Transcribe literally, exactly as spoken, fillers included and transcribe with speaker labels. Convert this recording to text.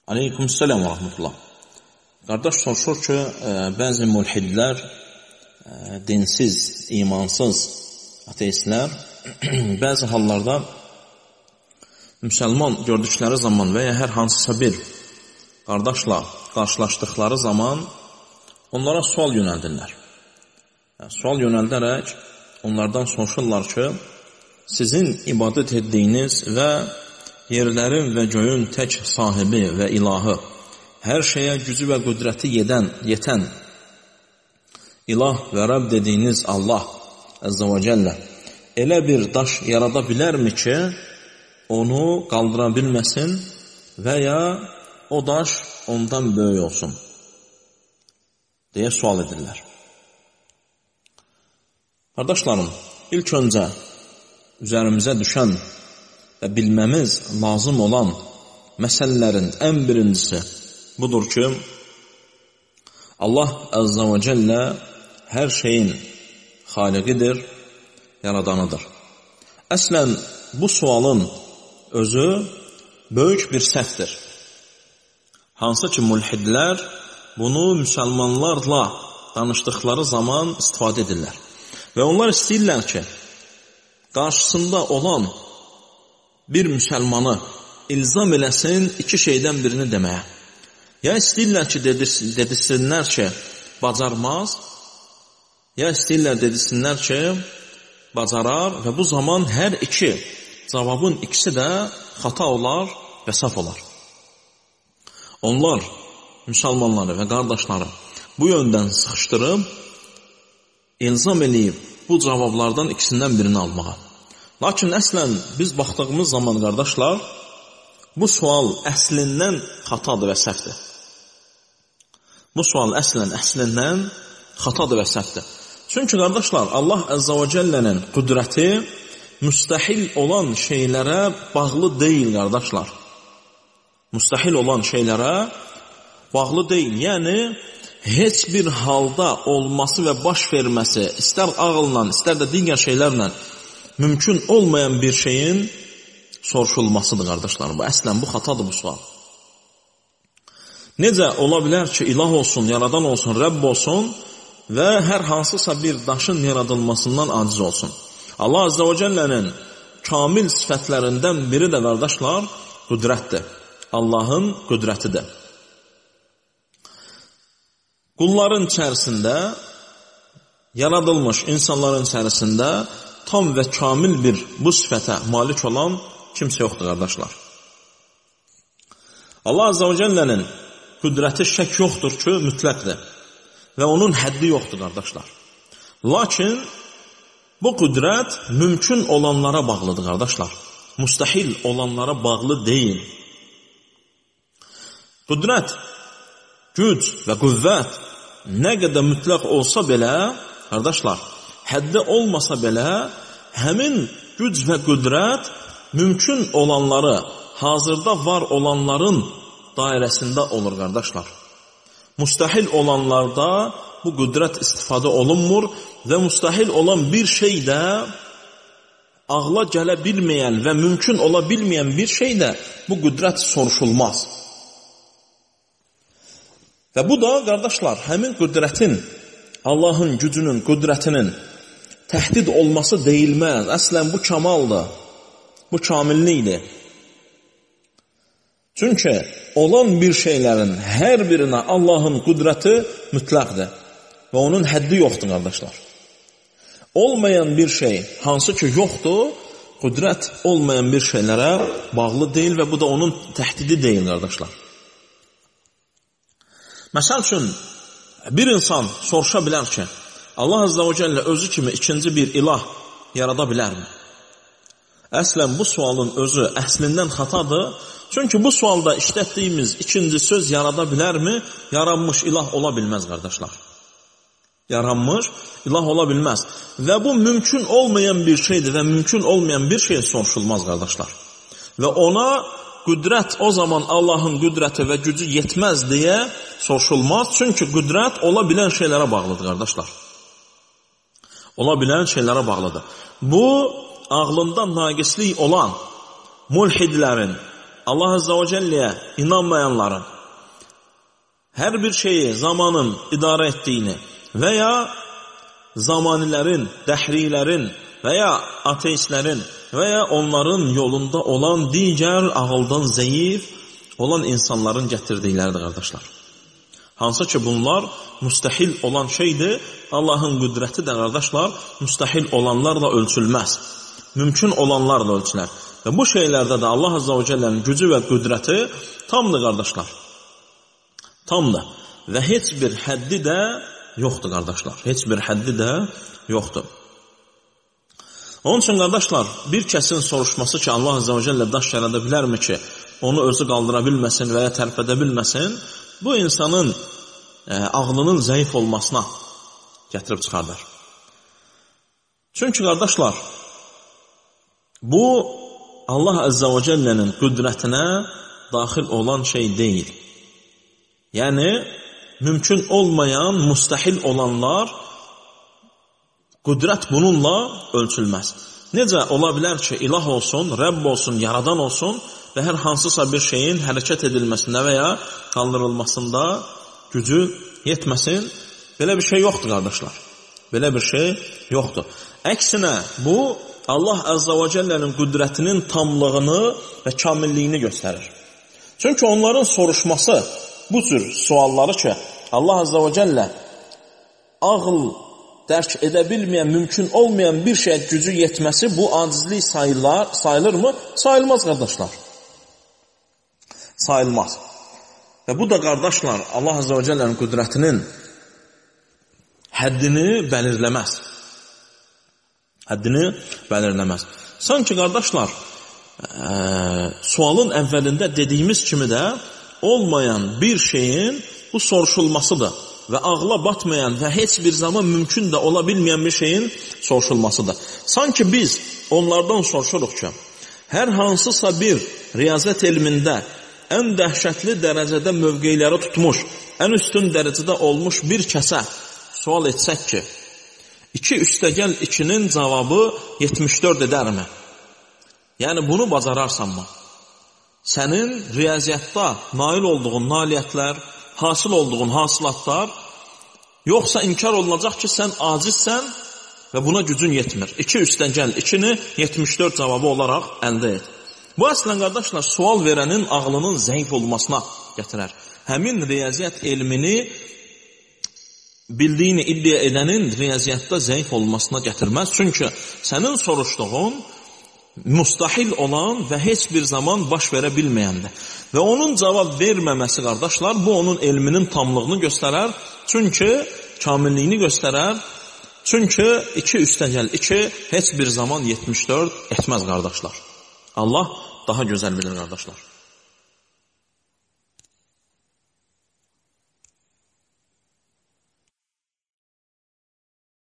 Speaker 1: Aleykümselam və rahmetullah. Qardaş soruşur ki, ə, bəzi mulhidlər, ə, dinsiz, imansız ateistlər bəzi hallarda müsəlman gördükləri zaman və ya hər hansısa bir qardaşla qarşılaşdıqları zaman onlara sual yönəldirlər. Yəni, sual yönəldərək onlardan soruşurlar ki, sizin ibadət etdiyiniz və yerlərin və göyün tək sahibi və ilahı, hər şeyə gücü və qüdrəti yedən, yetən, ilah və Rəbb dediyiniz Allah Əzzə və Cəllə elə bir daş yarada bilərmi ki, onu qaldıra bilməsin və ya o daş ondan böyük olsun deyə sual edirlər. Qardaşlarım, ilk öncə üzərimizə düşən və bilməmiz lazım olan məsələlərin ən birincisi budur ki, Allah Əzzə və Cəllə hər şeyin xaliqidir, yaradanıdır. Əslən, bu sualın özü böyük bir səhvdir. Hansı ki, mulhidlər bunu müsəlmanlarla danışdıqları zaman istifadə edirlər. Və onlar istəyirlər ki, qarşısında olan bir müsəlmanı ilzam eləsin iki şeydən birini deməyə. Ya istəyirlər ki, dedirsinlər ki, bacarmaz, ya istəyirlər dedirsinlər ki, bacarar və bu zaman hər iki cavabın ikisi də xata olar və səhv olar. Onlar müsəlmanları və qardaşları bu yöndən sıxışdırıb, ilzam eləyib bu cavablardan ikisindən birini almağa. Lakin əslən biz baxdığımız zaman qardaşlar, bu sual əslindən xatadır və səhvdir. Bu sual əslən əslindən xatadır və səhvdir. Çünki qardaşlar, Allah Əzzə və Cəllənin qüdrəti müstəhil olan şeylərə bağlı deyil qardaşlar. Müstəhil olan şeylərə bağlı deyil. Yəni, heç bir halda olması və baş verməsi, istər ağılla, istər də digər şeylərlə mümkün olmayan bir şeyin soruşulmasıdır, qardaşlarım. Əslən, bu xatadır bu sual. Necə ola bilər ki, ilah olsun, yaradan olsun, Rəbb olsun və hər hansısa bir daşın yaradılmasından aciz olsun? Allah Azza və Cəllənin kamil sifətlərindən biri də, qardaşlar, qüdrətdir. Allahın qüdrətidir. Qulların içərisində, yaradılmış insanların içərisində tam və kamil bir bu sifətə malik olan kimsə yoxdur, qardaşlar. Allah Azza və Cəllənin qüdrəti şək yoxdur ki, mütləqdir və onun həddi yoxdur, qardaşlar. Lakin bu qüdrət mümkün olanlara bağlıdır, qardaşlar. Müstəhil olanlara bağlı deyil. Qüdrət, güc və qüvvət nə qədər mütləq olsa belə, qardaşlar, həddi olmasa belə, həmin güc və qüdrət mümkün olanları, hazırda var olanların dairəsində olur, qardaşlar. Müstəhil olanlarda bu qüdrət istifadə olunmur və müstəhil olan bir şey də ağla gələ bilməyən və mümkün ola bilməyən bir şey də bu qüdrət soruşulmaz. Və bu da, qardaşlar, həmin qüdrətin, Allahın gücünün, qüdrətinin təhdid olması deyilməz. Əslən, bu kamaldır, bu kamillikdir. Çünki olan bir şeylərin hər birinə Allahın qüdrəti mütləqdir və onun həddi yoxdur, qardaşlar. Olmayan bir şey, hansı ki yoxdur, qüdrət olmayan bir şeylərə bağlı deyil və bu da onun təhdidi deyil, qardaşlar. Məsəl üçün, bir insan soruşa bilər ki, Allah Azza və Cəllə özü kimi ikinci bir ilah yarada bilərmi? Əslən, bu sualın özü əslindən xatadır. Çünki bu sualda işlətdiyimiz ikinci söz yarada bilərmi? Yaranmış ilah ola bilməz, qardaşlar. Yaranmış ilah ola bilməz. Və bu mümkün olmayan bir şeydir və mümkün olmayan bir şey soruşulmaz, qardaşlar. Və ona qüdrət o zaman Allahın qüdrəti və gücü yetməz deyə soruşulmaz. Çünki qüdrət ola bilən şeylərə bağlıdır, qardaşlar. Ola bilən şeylərə bağlıdır. Bu, ağlında naqislik olan mulhidlərin Allah Azza və Cəlləyə inanmayanların hər bir şeyi zamanın idarə etdiyini və ya zamanilərin, dəhrilərin və ya ateistlərin və ya onların yolunda olan digər ağıldan zəif olan insanların gətirdikləridir, qardaşlar. Hansı ki, bunlar müstəhil olan şeydir, Allahın qüdrəti də, qardaşlar, müstəhil olanlarla ölçülməz. Mümkün olanlarla ölçülər. Və bu şeylərdə də Allah Azza və Cəllənin gücü və qüdrəti tamdır, qardaşlar. Tamdır. Və heç bir həddi də yoxdur, qardaşlar. Heç bir həddi də yoxdur. Onun üçün, qardaşlar, bir kəsin soruşması ki, Allah Azza və Cəllə daş yarada bilərmi ki, onu özü qaldıra bilməsin və ya tərpədə bilməsin, bu insanın e, ağlının zəif olmasına gətirib çıxardır. Çünki, qardaşlar, bu Allah Azza və Cəllənin qüdrətinə daxil olan şey deyil. Yəni, mümkün olmayan, müstəhil olanlar, qüdrət bununla ölçülməz. Necə ola bilər ki, ilah olsun, Rəbb olsun, yaradan olsun və hər hansısa bir şeyin hərəkət edilməsində və ya qaldırılmasında gücü yetməsin? Belə bir şey yoxdur, qardaşlar. Belə bir şey yoxdur. Əksinə, bu, Allah Azza və Cəllənin qüdrətinin tamlığını və kamilliyini göstərir. Çünki onların soruşması, bu cür sualları ki, Allah Azza və Cəllə ağıl dərk edə bilməyən, mümkün olmayan bir şeyə gücü yetməsi bu acizlik sayılar, sayılırmı? Sayılmaz, qardaşlar. Sayılmaz. Və bu da, qardaşlar, Allah Azza və Cəllənin qüdrətinin həddini bəlirləməz. Həddini bəlirləməz. Sanki, qardaşlar, e, sualın əvvəlində dediyimiz kimi də olmayan bir şeyin bu soruşulmasıdır və ağla batmayan və heç bir zaman mümkün də ola bilməyən bir şeyin soruşulmasıdır. Sanki biz onlardan soruşuruq ki, hər hansısa bir riyaziyyat elmində ən dəhşətli dərəcədə mövqeyləri tutmuş, ən üstün dərəcədə olmuş bir kəsə sual etsək ki, iki üstəgəl ikinin cavabı yetmiş dörd edərmi? Yəni, bunu bacararsanmı? Sənin riyaziyyatda nail olduğun nailiyyətlər, hasil olduğun hasilatlar, yoxsa inkar olunacaq ki, sən acizsən və buna gücün yetmir. iki üstəgəl ikini yetmiş dörd cavabı olaraq əldə et. Bu, əslən, qardaşlar, sual verənin ağlının zəif olmasına gətirər. Həmin riyaziyyat elmini bildiyini iddia edənin riyaziyyatda zəif olmasına gətirməz. Çünki sənin soruşduğun müstahil olan və heç bir zaman baş verə bilməyəndir. Və onun cavab verməməsi, qardaşlar, bu onun elminin tamlığını göstərər. Çünki kamilliyini göstərər. Çünki iki üstəgəl iki heç bir zaman yetmiş dörd etməz, qardaşlar. Allah daha gözəl bilir, qardaşlar.